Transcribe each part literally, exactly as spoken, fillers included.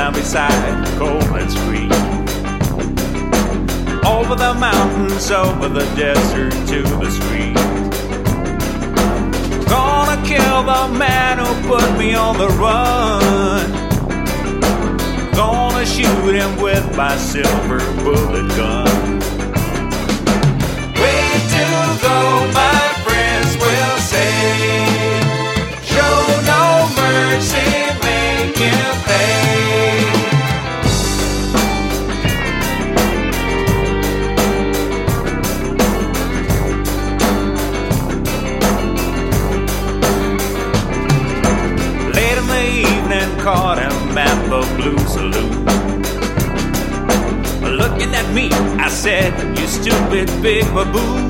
down beside Coleman Street. Over the mountains, over the desert to the street. Gonna kill the man who put me on the run. Gonna shoot him with my silver bullet gun. Way to go, my friends will say. Show no mercy, make him pay. Late in the evening, caught him at the Blue Saloon. Looking at me, I said, you stupid big baboon.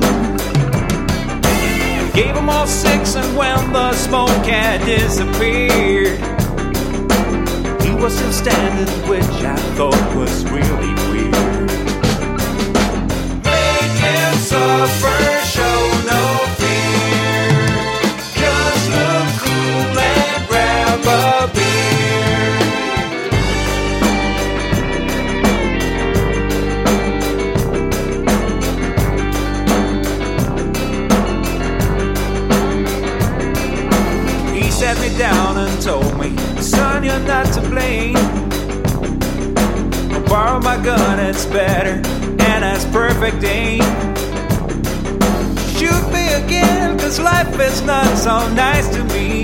Gave them all six, and when the smoke had disappeared, he was still standing, which I thought was really weird. Make him suffer, show no fear. Just look cool and grab a beer. He sat me down and told me, son, you're not to blame. I'll borrow my gun, it's better, and has perfect aim. Shoot me again, cause life is not so nice to me.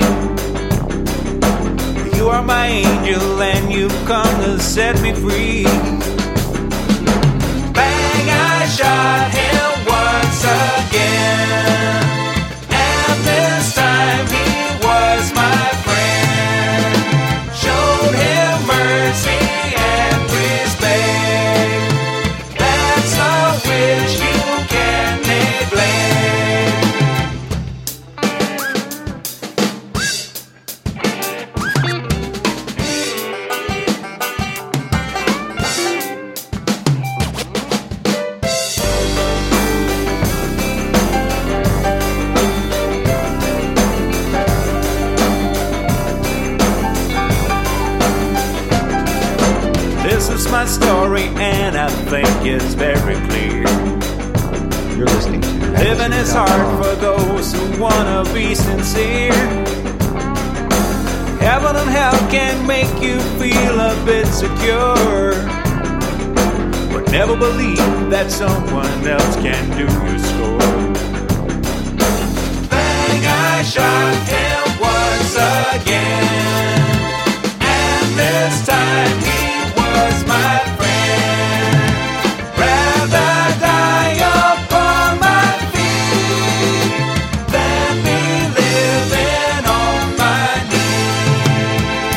You are my angel, and you've come to set me free. Bang, I shot him once again, and this time he was my friend. Showed him mercy and respect. That's a wish you can't neglect. This is my story, and I think it's very clear. You're listening to Living is hard for those who wanna be sincere. Heaven and hell can make you feel a bit secure, but never believe that someone else can do your score. Bang, I shot him once again, and this time he was my friend. Rather die upon my feet than be living on my knees.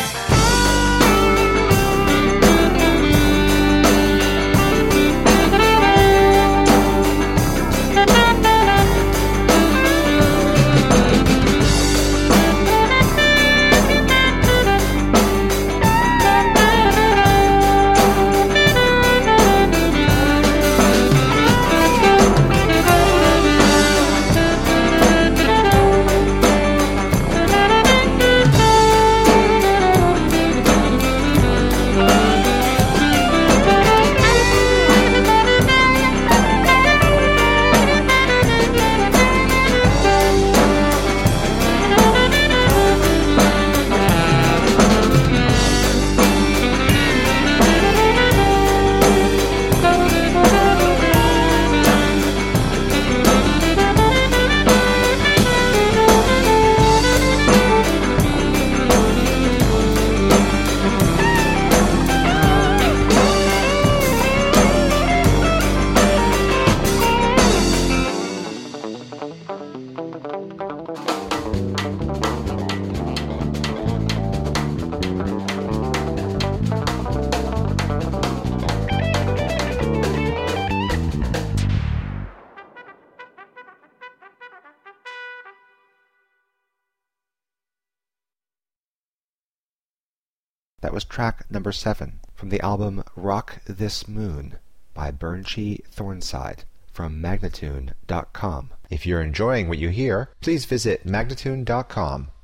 That was track number seven from the album Rock This Moon by Burnshee Thornside from Magnatune dot com. If you're enjoying what you hear, please visit Magnatune dot com